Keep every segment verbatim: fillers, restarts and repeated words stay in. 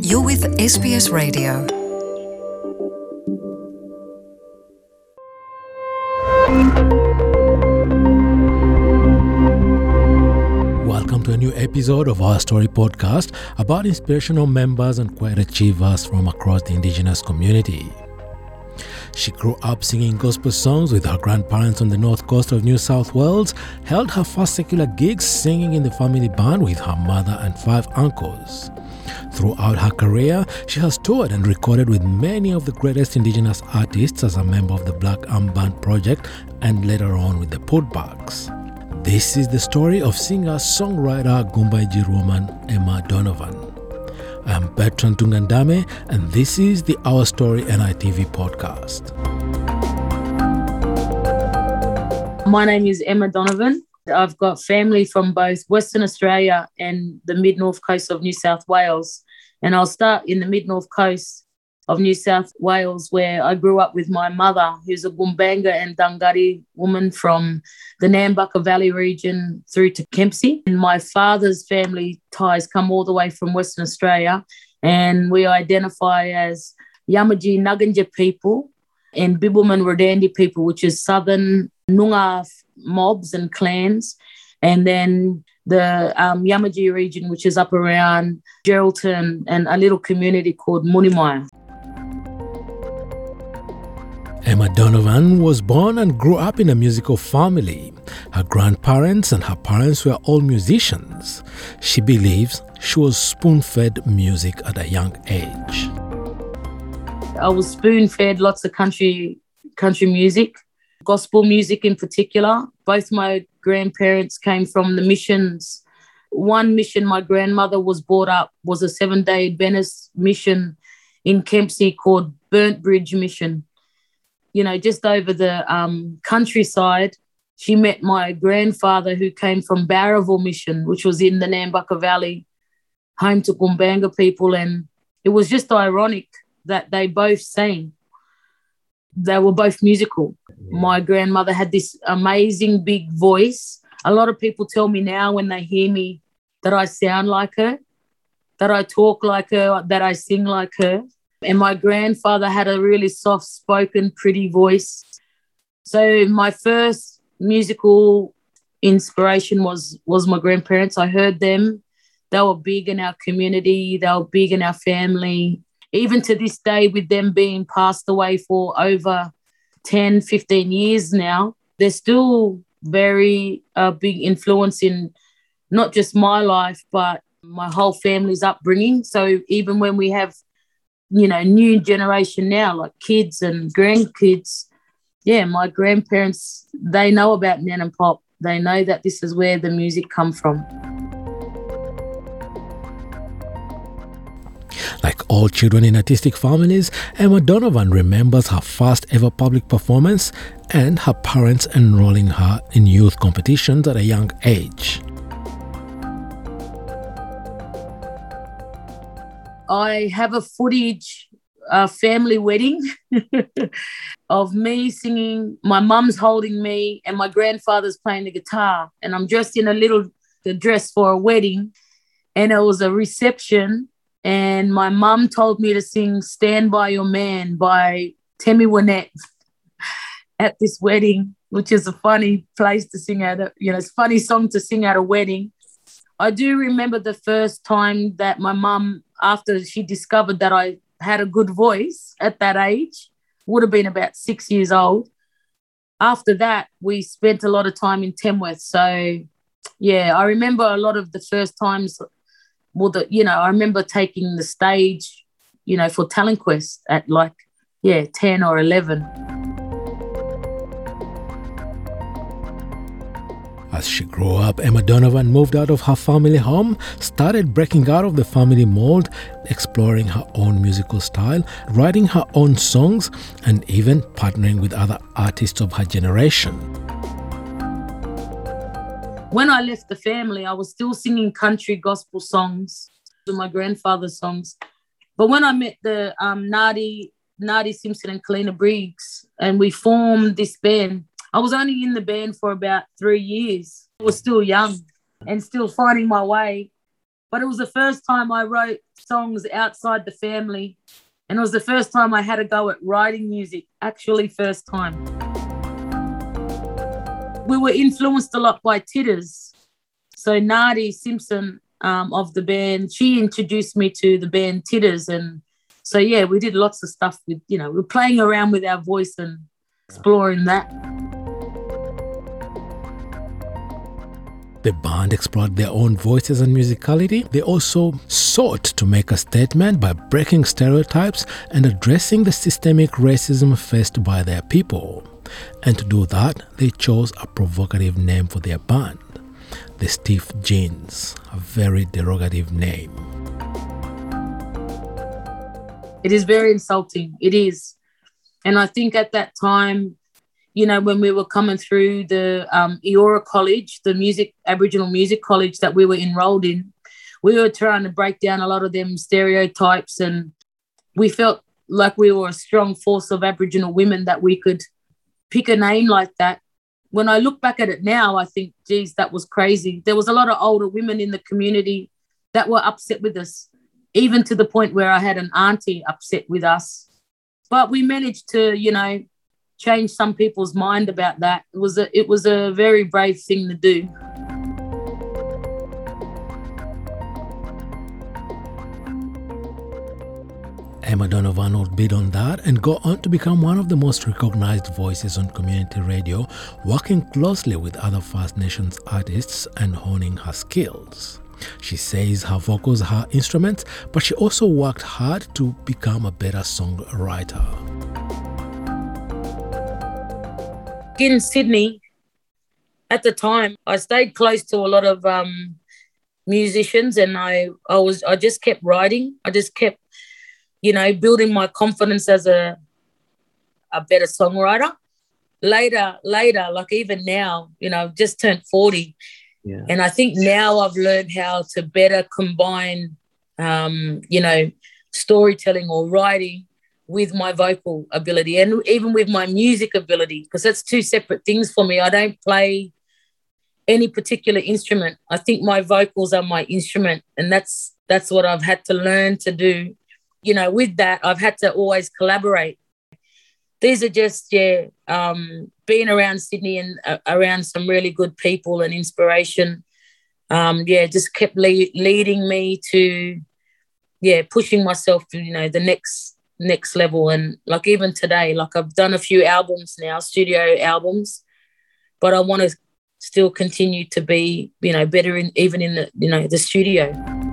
You're with S B S Radio. Welcome to a new episode of our story podcast about inspirational members and quiet achievers from across the Indigenous community. She grew up singing gospel songs with her grandparents on the north coast of New South Wales, held her first secular gigs singing in the family band with her mother and five uncles. Throughout her career, she has toured and recorded with many of the greatest Indigenous artists as a member of the Black Arm Band Project and later on with the Putbacks. This is the story of singer-songwriter Gumbaji woman Emma Donovan. I'm Bertrand Tungandame, and this is the Our Story N I T V podcast. My name is Emma Donovan. I've got family from both Western Australia and the mid-north coast of New South Wales. And I'll start in the mid-north coast of New South Wales, where I grew up with my mother, who's a Gumbanga and Dangari woman from the Nambucca Valley region through to Kempsey. And my father's family ties come all the way from Western Australia, and we identify as Yamaji Nugginja people and Bibbulmun Rodandi people, which is southern Noongar mobs and clans, and then the um, Yamaji region, which is up around Geraldton and a little community called Munimaya. Emma Donovan was born and grew up in a musical family. Her grandparents and her parents were all musicians. She believes she was spoon-fed music at a young age. I was spoon-fed lots of country country music, gospel music in particular. Both my grandparents came from the missions. One mission my grandmother was brought up was a seven-day Adventist mission in Kempsey called Burnt Bridge Mission. You know, just over the um, countryside, she met my grandfather who came from Barraville Mission, which was in the Nambucca Valley, home to Gumbanga people. And it was just ironic that they both sang. They were both musical. My grandmother had this amazing big voice. A lot of people tell me now when they hear me that I sound like her, that I talk like her, that I sing like her. And my grandfather had a really soft-spoken, pretty voice. So my first musical inspiration was, was my grandparents. I heard them. They were big in our community. They were big in our family. Even to this day, with them being passed away for over ten, fifteen years now, they're still very uh, big influence in not just my life, but my whole family's upbringing. So even when we have, you know, new generation now, like kids and grandkids, yeah, my grandparents, they know about Nan and Pop. They know that this is where the music come from. Like all children in artistic families, Emma Donovan remembers her first ever public performance and her parents enrolling her in youth competitions at a young age. I have a footage, a family wedding of me singing, my mum's holding me and my grandfather's playing the guitar, and I'm dressed in a little dress for a wedding, and it was a reception. And my mum told me to sing Stand By Your Man by Temi Wynette at this wedding, which is a funny place to sing at, a, you know, it's a funny song to sing at a wedding. I do remember the first time that my mum, after she discovered that I had a good voice at that age, would have been about six years old. After that, we spent a lot of time in Tamworth. So, yeah, I remember a lot of the first times. Well, the, you know, I remember taking the stage, you know, for Talent Quest at like, yeah, ten or eleven. As she grew up, Emma Donovan moved out of her family home, started breaking out of the family mold, exploring her own musical style, writing her own songs, and even partnering with other artists of her generation. When I left the family, I was still singing country gospel songs, my grandfather's songs. But when I met the um, Nardi, Nardi Simpson and Kalina Briggs, and we formed this band, I was only in the band for about three years. I was still young and still finding my way. But it was the first time I wrote songs outside the family. And it was the first time I had a go at writing music, actually first time. We were influenced a lot by Titters. So Nadi Simpson um, of the band, she introduced me to the band Titters. And so, yeah, we did lots of stuff with, you know, we're playing around with our voice and exploring that. The band explored their own voices and musicality. They also sought to make a statement by breaking stereotypes and addressing the systemic racism faced by their people. And to do that, they chose a provocative name for their band, the Stiff Jeans, a very derogative name. It is very insulting. It is. And I think at that time, you know, when we were coming through the um, Eora College, the music Aboriginal Music College that we were enrolled in, we were trying to break down a lot of them stereotypes, and we felt like we were a strong force of Aboriginal women that we could pick a name like that. When I look back at it now, I think, geez, that was crazy. There was a lot of older women in the community that were upset with us, even to the point where I had an auntie upset with us. But we managed to, you know, change some people's mind about that. It was a, it was a very brave thing to do. Emma Donovan would bid on that and go on to become one of the most recognized voices on community radio, working closely with other First Nations artists and honing her skills. She says her vocals are her instruments, but she also worked hard to become a better songwriter. In Sydney, at the time, I stayed close to a lot of um, musicians, and I, I was I just kept writing. I just kept, you know, building my confidence as a a better songwriter. Later, later, like even now, you know, I've just turned forty. Yeah. And I think now I've learned how to better combine, um, you know, storytelling or writing with my vocal ability and even with my music ability, because that's two separate things for me. I don't play any particular instrument. I think my vocals are my instrument, and that's that's what I've had to learn to do. You know, with that, I've had to always collaborate. These are just, yeah, um, being around Sydney and uh, around some really good people and inspiration, um, yeah, just kept le- leading me to, yeah, pushing myself to, you know, the next next level. And like even today, like I've done a few albums now, studio albums, but I want to still continue to be, you know, better in even in the, you know, the studio.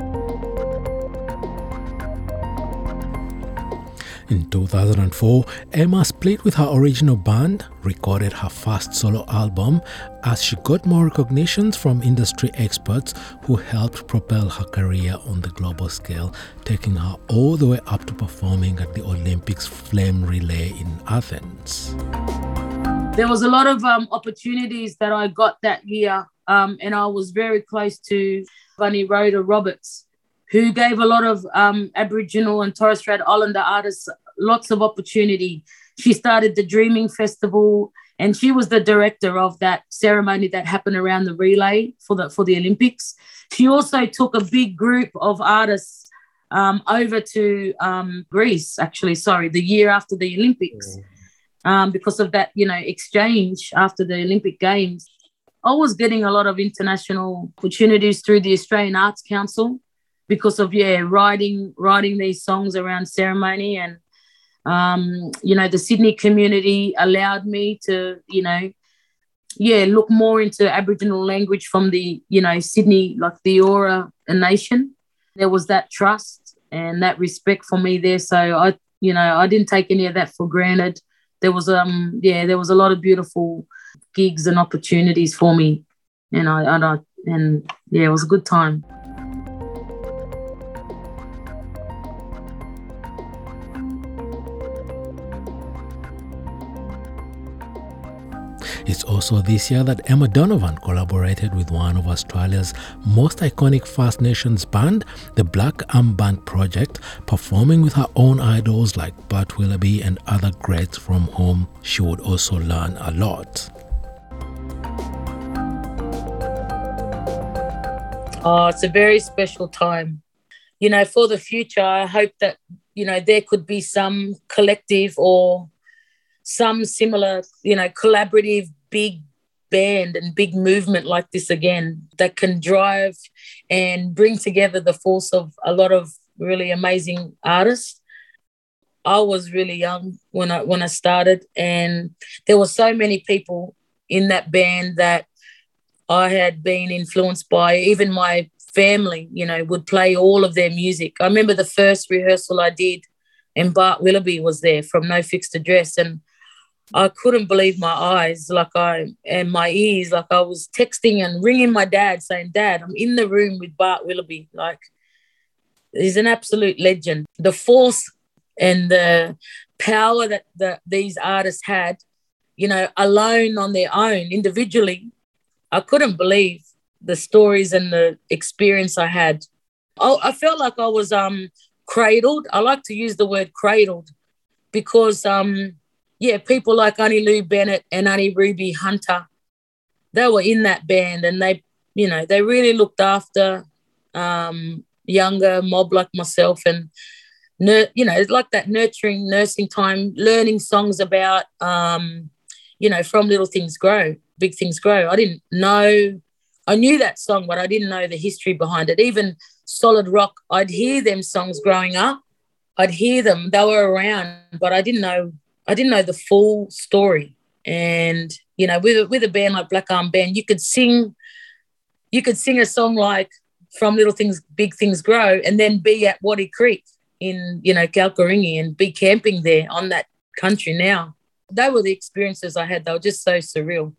In two thousand four, Emma split with her original band, recorded her first solo album as she got more recognitions from industry experts who helped propel her career on the global scale, taking her all the way up to performing at the Olympics flame relay in Athens. There was a lot of um, opportunities that I got that year, um, and I was very close to Bunny Rhoda Roberts, who gave a lot of um, Aboriginal and Torres Strait Islander artists lots of opportunity. She started the Dreaming Festival, and she was the director of that ceremony that happened around the relay for the for the Olympics. She also took a big group of artists um, over to um, Greece, actually, sorry, the year after the Olympics, um, because of that, you know, exchange after the Olympic Games. I was getting a lot of international opportunities through the Australian Arts Council, because of, yeah, writing writing these songs around ceremony. And, um, you know, the Sydney community allowed me to, you know, yeah, look more into Aboriginal language from the, you know, Sydney, like the Eora Nation. There was that trust and that respect for me there. So, I, you know, I didn't take any of that for granted. There was, um, yeah, there was a lot of beautiful gigs and opportunities for me. And, I, and, I, and yeah, it was a good time. It's also this year that Emma Donovan collaborated with one of Australia's most iconic First Nations band, the Black Arm Band Project, performing with her own idols like Bert Willoughby and other greats from whom she would also learn a lot. Oh, it's a very special time. You know, for the future, I hope that, you know, there could be some collective or some similar, you know, collaborative big band and big movement like this again that can drive and bring together the force of a lot of really amazing artists. I was really young when I when I started, and there were so many people in that band that I had been influenced by. Even my family, you know, would play all of their music. I remember the first rehearsal I did, and Bart Willoughby was there from No Fixed Address, and I couldn't believe my eyes, like I and my ears, like I was texting and ringing my dad, saying, "Dad, I'm in the room with Bart Willoughby." Like, he's an absolute legend. The force and the power that the, these artists had, you know, alone on their own, individually, I couldn't believe the stories and the experience I had. I, I felt like I was um cradled. I like to use the word cradled because um. yeah, people like Annie Lou Bennett and Annie Ruby Hunter, they were in that band, and they, you know, they really looked after um, younger mob like myself, and, nur- you know, it's like that nurturing nursing time, learning songs about, um, you know, From Little Things Grow, Big Things Grow. I didn't know, I knew that song, but I didn't know the history behind it. Even Solid Rock, I'd hear them songs growing up. I'd hear them, they were around, but I didn't know I didn't know the full story. And, you know, with, with a band like Black Arm Band, you could sing, you could sing a song like From Little Things, Big Things Grow, and then be at Waddy Creek in, you know, Kalkaringi and be camping there on that country now. They were the experiences I had. They were just so surreal.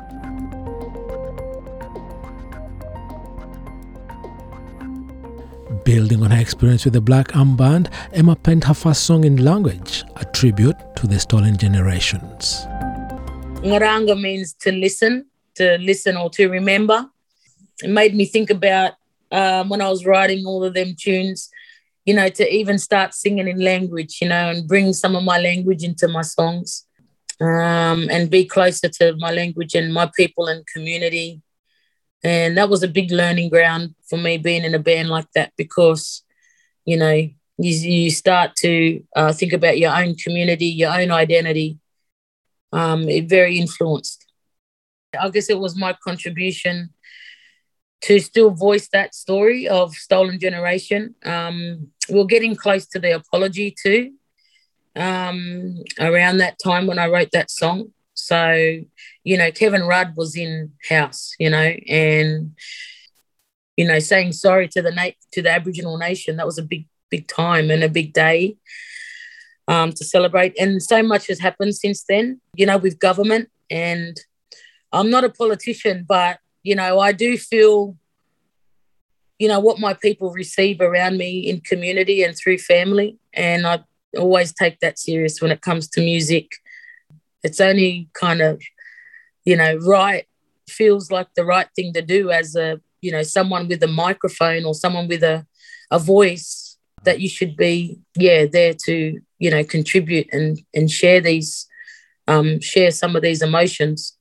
Building on her experience with the Black Arm Band, Emma penned her first song in language, a tribute to the stolen generations. Ngaranga means to listen, to listen or to remember. It made me think about um, when I was writing all of them tunes, you know, to even start singing in language, you know, and bring some of my language into my songs um, and be closer to my language and my people and community. And that was a big learning ground for me, being in a band like that, because, you know, you, you start to uh, think about your own community, your own identity. Um, it very influenced. I guess it was my contribution to still voice that story of Stolen Generation. Um, we we're getting close to the apology too um, around that time when I wrote that song. So, you know, Kevin Rudd was in house, you know, and, you know, saying sorry to the na- to the Aboriginal nation, that was a big, big time and a big day um, to celebrate. And so much has happened since then, you know, with government. And I'm not a politician, but, you know, I do feel, you know, what my people receive around me in community and through family. And I always take that serious when it comes to music. It's only kind of, you know, right, feels like the right thing to do as a, you know, someone with a microphone or someone with a, a voice, that you should be, yeah, there to, you know, contribute and, and share these, um, share some of these emotions.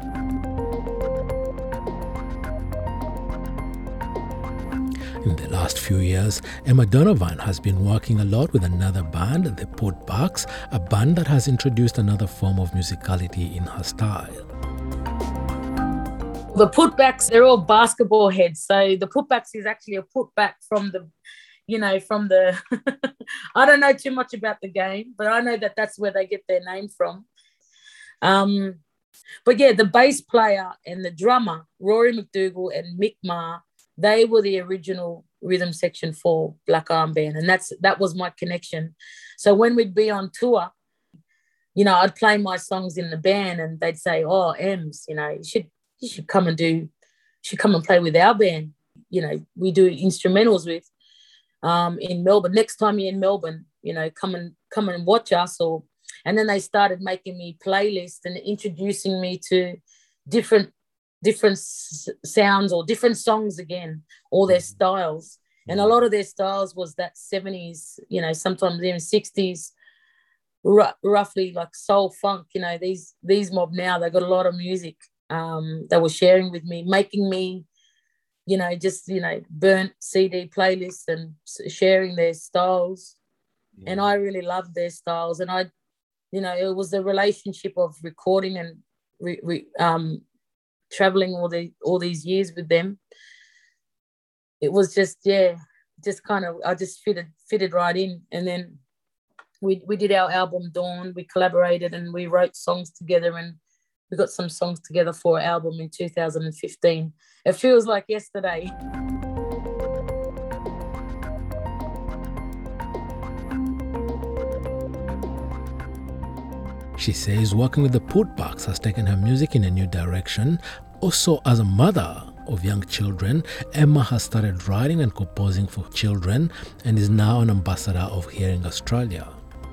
In the last few years, Emma Donovan has been working a lot with another band, the Putbacks, a band that has introduced another form of musicality in her style. The Putbacks, they're all basketball heads. So the Putbacks is actually a putback from the, you know, from the, I don't know too much about the game, but I know that that's where they get their name from. Um, but yeah, the bass player and the drummer, Rory McDougall and Mick Ma, they were the original rhythm section for Black Arm Band, and that's that was my connection. So when we'd be on tour, you know, I'd play my songs in the band, and they'd say, "Oh, Ems, you know, you should you should come and do, you should come and play with our band. You know, we do instrumentals with um, in Melbourne. Next time you're in Melbourne, you know, come and come and watch us." Or and then they started making me playlists and introducing me to different. different s- sounds or different songs again, all their styles. And a lot of their styles was that seventies, you know, sometimes even sixties, r- roughly like soul funk, you know, these these mob now, they got a lot of music um, they were sharing with me, making me you know, just, you know, burnt C D playlists and sharing their styles. Yeah. And I really loved their styles. And I, you know, it was the relationship of recording and re, re, um, traveling all the all these years with them. It was just, yeah, just kind of, I just fitted fitted right in. And then we we did our album Dawn. We collaborated and we wrote songs together, and we got some songs together for our album in two thousand fifteen. It feels like yesterday. She says working with the Putbacks has taken her music in a new direction. Also, as a mother of young children, Emma has started writing and composing for children and is now an ambassador of Hearing Australia.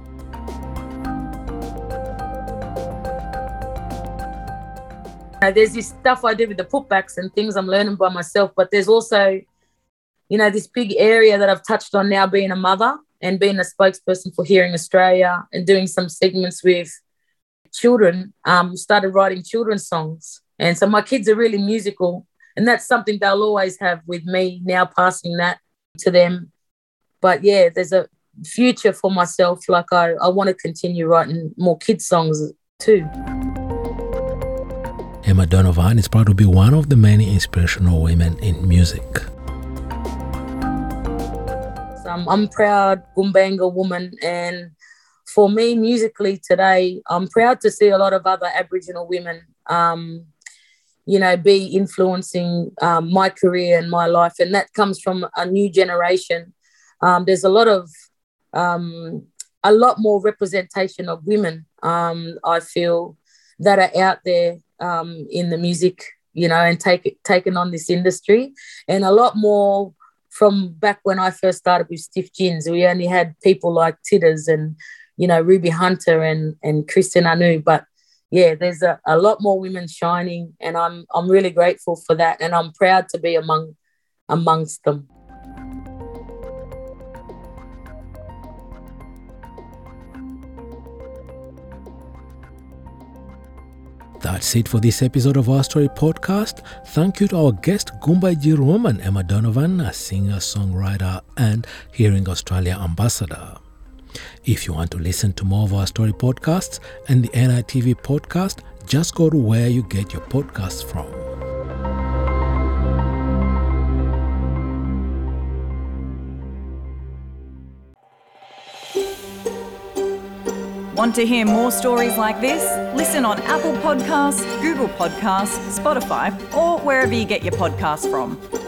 There's this stuff I do with the Putbacks and things I'm learning by myself, but there's also, you know, this big area that I've touched on now, being a mother and being a spokesperson for Hearing Australia and doing some segments with children. Um, started writing children's songs. And so my kids are really musical, and that's something they'll always have with me, now passing that to them. But yeah, there's a future for myself. Like I, I want to continue writing more kids' songs too. Emma Donovan is proud to be one of the many inspirational women in music. So I'm, I'm proud Gumbaynggirr woman, and for me musically today, I'm proud to see a lot of other Aboriginal women, um, you know, be influencing um, my career and my life, and that comes from a new generation. Um, there's a lot of, um, a lot more representation of women, um, I feel, that are out there um, in the music, you know, and take taking on this industry, and a lot more from back when I first started with Stiff Gins. We only had people like Titters and, you know, Ruby Hunter and and Kristen Anu, but yeah, there's a, a lot more women shining, and I'm I'm really grateful for that, and I'm proud to be among amongst them. That's it for this episode of Our Story podcast. Thank you to our guest Gumbaynggirr woman Emma Donovan, a singer, songwriter and Hearing Australia ambassador. If you want to listen to more of Our Story podcasts and the N I T V podcast, just go to where you get your podcasts from. Want to hear more stories like this? Listen on Apple Podcasts, Google Podcasts, Spotify, or wherever you get your podcasts from.